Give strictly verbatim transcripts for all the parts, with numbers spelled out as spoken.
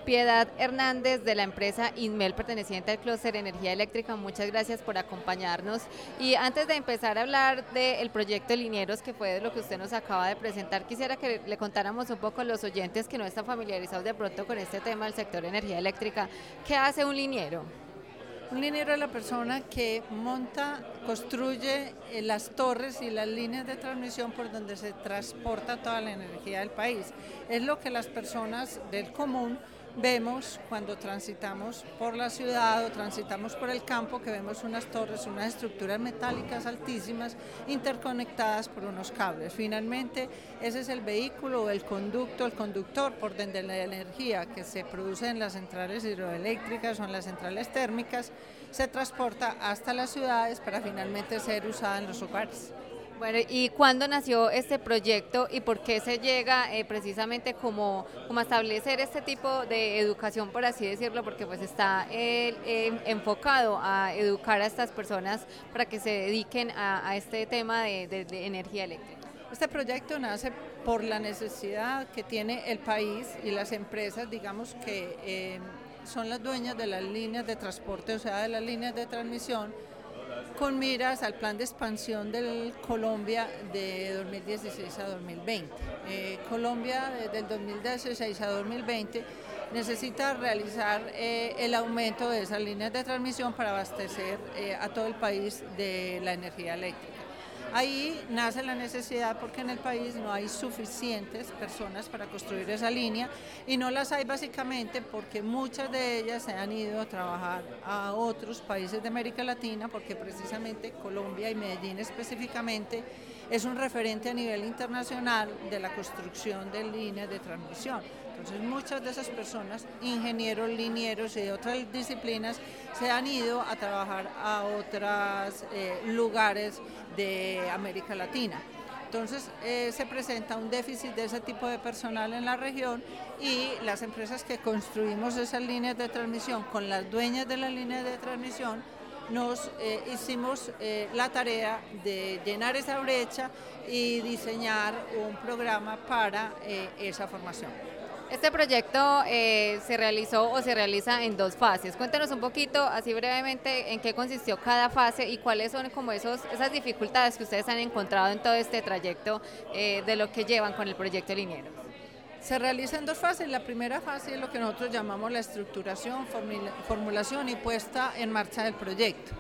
Piedad Hernández de la empresa Inmel perteneciente al clúster Energía Eléctrica, muchas gracias por acompañarnos. Y antes de empezar a hablar del proyecto Linieros, que fue de lo que usted nos acaba de presentar, quisiera que le contáramos un poco a los oyentes que no están familiarizados de pronto con este tema del sector energía eléctrica. ¿Qué hace un liniero? Un liniero es la persona que monta, construye eh, las torres y las líneas de transmisión por donde se transporta toda la energía del país. Es lo que las personas del común vemos cuando transitamos por la ciudad o transitamos por el campo, que vemos unas torres, unas estructuras metálicas altísimas interconectadas por unos cables. Finalmente, ese es el vehículo o el conducto, el conductor por donde la energía que se produce en las centrales hidroeléctricas o en las centrales térmicas se transporta hasta las ciudades para finalmente ser usada en los hogares. Bueno, ¿y cuándo nació este proyecto y por qué se llega eh, precisamente como, como a establecer este tipo de educación, por así decirlo, porque pues está eh, eh, enfocado a educar a estas personas para que se dediquen a, a este tema de, de, de energía eléctrica? Este proyecto nace por la necesidad que tiene el país y las empresas, digamos que eh, son las dueñas de las líneas de transporte, o sea, de las líneas de transmisión, con miras al plan de expansión de Colombia de dos mil dieciséis a dos mil veinte. Eh, Colombia desde el dos mil dieciséis a dos mil veinte necesita realizar eh, el aumento de esas líneas de transmisión para abastecer eh, a todo el país de la energía eléctrica. Ahí nace la necesidad porque en el país no hay suficientes personas para construir esa línea y no las hay básicamente porque muchas de ellas se han ido a trabajar a otros países de América Latina porque precisamente Colombia y Medellín específicamente es un referente a nivel internacional de la construcción de líneas de transmisión. Entonces muchas de esas personas, ingenieros, linieros y de otras disciplinas, se han ido a trabajar a otros eh, lugares de América Latina. Entonces eh, se presenta un déficit de ese tipo de personal en la región y las empresas que construimos esas líneas de transmisión con las dueñas de las líneas de transmisión nos eh, hicimos eh, la tarea de llenar esa brecha y diseñar un programa para eh, esa formación. Este proyecto eh, se realizó o se realiza en dos fases. Cuéntanos un poquito, así brevemente, en qué consistió cada fase y cuáles son como esos, esas dificultades que ustedes han encontrado en todo este trayecto eh, de lo que llevan con el proyecto Linieros. Se realiza en dos fases. La primera fase es lo que nosotros llamamos la estructuración, formulación y puesta en marcha del proyecto.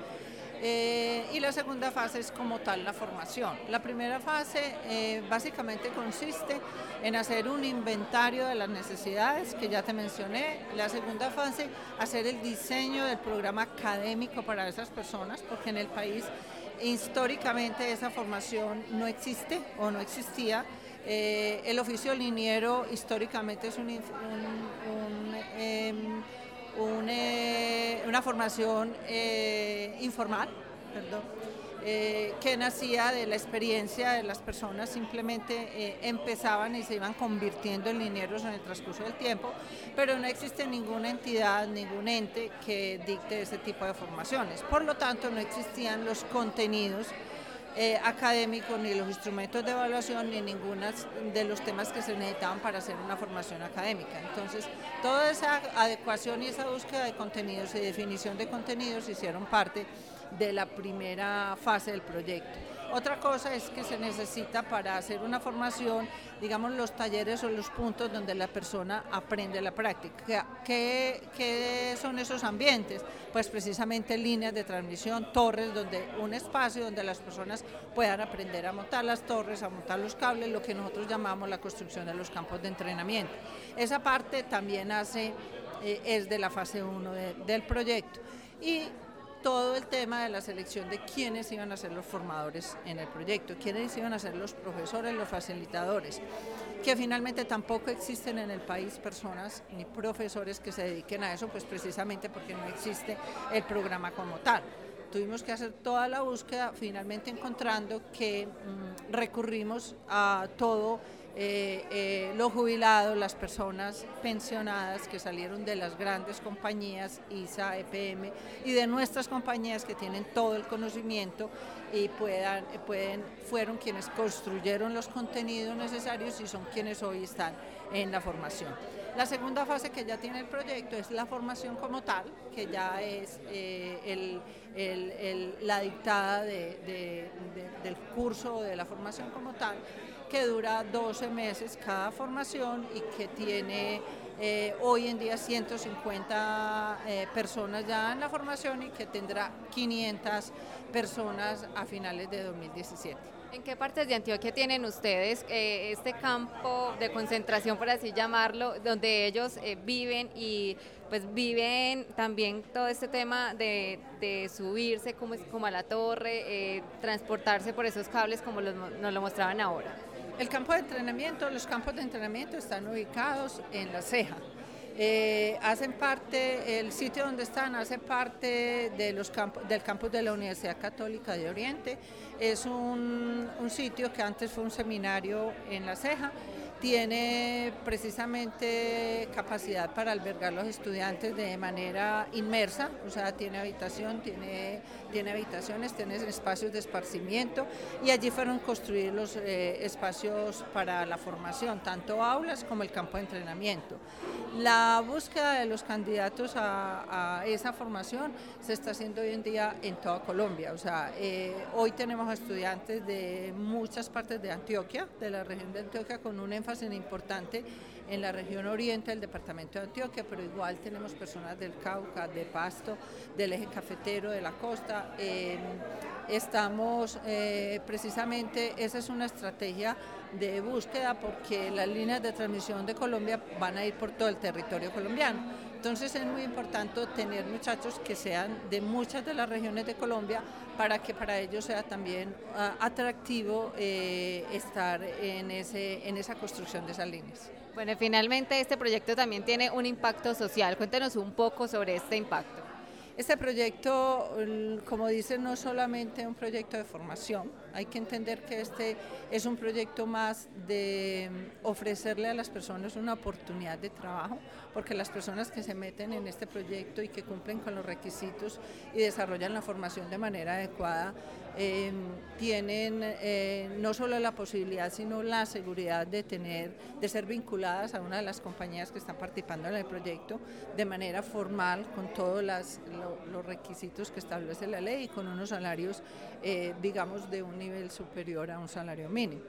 Eh, y la segunda fase es como tal la formación. La primera fase eh, básicamente consiste en hacer un inventario de las necesidades que ya te mencioné. La segunda fase, hacer el diseño del programa académico para esas personas, porque en el país históricamente esa formación no existe o no existía. Eh, el oficio liniero históricamente es un, un, un eh, Un, eh, una formación eh, informal, perdón, eh, que nacía de la experiencia de las personas, simplemente eh, empezaban y se iban convirtiendo en linieros en el transcurso del tiempo, pero no existe ninguna entidad, ningún ente que dicte ese tipo de formaciones. Por lo tanto, no existían los contenidos Eh, académicos, ni los instrumentos de evaluación, ni ninguno de los temas que se necesitaban para hacer una formación académica. Entonces, toda esa adecuación y esa búsqueda de contenidos y definición de contenidos hicieron parte de la primera fase del proyecto. Otra cosa es que se necesita para hacer una formación, digamos, los talleres o los puntos donde la persona aprende la práctica. ¿Qué, qué son esos ambientes? Pues precisamente líneas de transmisión, torres, donde un espacio donde las personas puedan aprender a montar las torres, a montar los cables, lo que nosotros llamamos la construcción de los campos de entrenamiento. Esa parte también hace, eh, es de la fase uno de, del proyecto. Y todo el tema de la selección de quiénes iban a ser los formadores en el proyecto, quiénes iban a ser los profesores, los facilitadores, que finalmente tampoco existen en el país personas ni profesores que se dediquen a eso, pues precisamente porque no existe el programa como tal. Tuvimos que hacer toda la búsqueda, finalmente encontrando que mmm, recurrimos a todo eh, eh, los jubilados, las personas pensionadas que salieron de las grandes compañías I S A, E P M y de nuestras compañías que tienen todo el conocimiento y puedan, pueden, fueron quienes construyeron los contenidos necesarios y son quienes hoy están en la formación. La segunda fase que ya tiene el proyecto es la formación como tal, que ya es eh, el, el, el, la dictada de, de, de, del curso de la formación como tal, que dura doce meses cada formación y que tiene eh, hoy en día ciento cincuenta eh, personas ya en la formación y que tendrá quinientas personas a finales de dos mil diecisiete. ¿En qué partes de Antioquia tienen ustedes eh, este campo de concentración, por así llamarlo, donde ellos eh, viven y pues viven también todo este tema de, de subirse como, como a la torre, eh, transportarse por esos cables como los, nos lo mostraban ahora? El campo de entrenamiento, los campos de entrenamiento están ubicados en La Ceja. Eh, hacen parte, el sitio donde están hace parte de los campos, del campus de la Universidad Católica de Oriente. Es un, un sitio que antes fue un seminario en La Ceja. Tiene precisamente capacidad para albergar a los estudiantes de manera inmersa, o sea, tiene habitación, tiene, tiene habitaciones, tiene espacios de esparcimiento y allí fueron construidos los eh, espacios para la formación, tanto aulas como el campo de entrenamiento. La búsqueda de los candidatos a, a esa formación se está haciendo hoy en día en toda Colombia, o sea, eh, hoy tenemos estudiantes de muchas partes de Antioquia, de la región de Antioquia, con un énfasis importante en la región oriente del departamento de Antioquia, pero igual tenemos personas del Cauca, de Pasto, del eje cafetero, de la costa. Eh, estamos eh, precisamente, esa es una estrategia de búsqueda porque las líneas de transmisión de Colombia van a ir por todo el territorio colombiano. Entonces es muy importante tener muchachos que sean de muchas de las regiones de Colombia para que para ellos sea también uh, atractivo eh, estar en, ese, en esa construcción de esas líneas. Bueno, finalmente este proyecto también tiene un impacto social. Cuéntenos un poco sobre este impacto. Este proyecto, como dicen, no es solamente un proyecto de formación, hay que entender que este es un proyecto más de ofrecerle a las personas una oportunidad de trabajo, porque las personas que se meten en este proyecto y que cumplen con los requisitos y desarrollan la formación de manera adecuada, eh, tienen eh, no solo la posibilidad, sino la seguridad de tener, de ser vinculadas a una de las compañías que están participando en el proyecto de manera formal, con todos las, lo, los requisitos que establece la ley y con unos salarios, eh, digamos, de un nivel superior a un salario mínimo.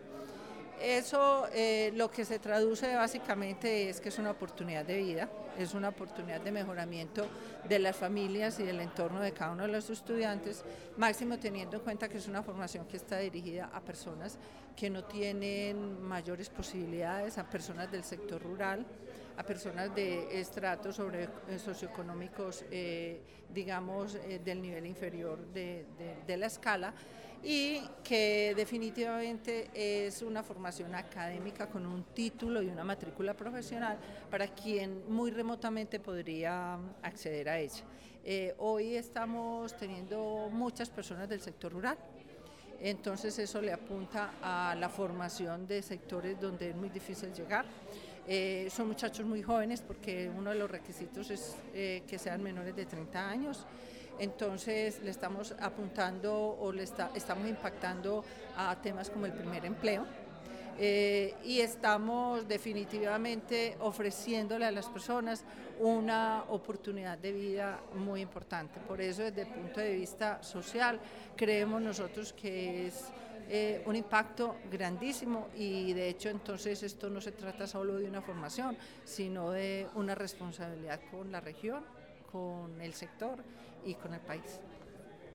Eso eh, lo que se traduce básicamente es que es una oportunidad de vida, es una oportunidad de mejoramiento de las familias y del entorno de cada uno de los estudiantes, máximo teniendo en cuenta que es una formación que está dirigida a personas que no tienen mayores posibilidades, a personas del sector rural, a personas de estratos sobre, eh, socioeconómicos, eh, digamos, eh, del nivel inferior de, de, de la escala, y que definitivamente es una formación académica con un título y una matrícula profesional para quien muy remotamente podría acceder a ella. Eh, hoy estamos teniendo muchas personas del sector rural, entonces eso le apunta a la formación de sectores donde es muy difícil llegar. Eh, son muchachos muy jóvenes porque uno de los requisitos es eh, que sean menores de treinta años. Entonces le estamos apuntando o le está, estamos impactando a temas como el primer empleo eh, y estamos definitivamente ofreciéndole a las personas una oportunidad de vida muy importante. Por eso desde el punto de vista social creemos nosotros que es eh, un impacto grandísimo y de hecho entonces esto no se trata solo de una formación, sino de una responsabilidad con la región, con el sector y con el país.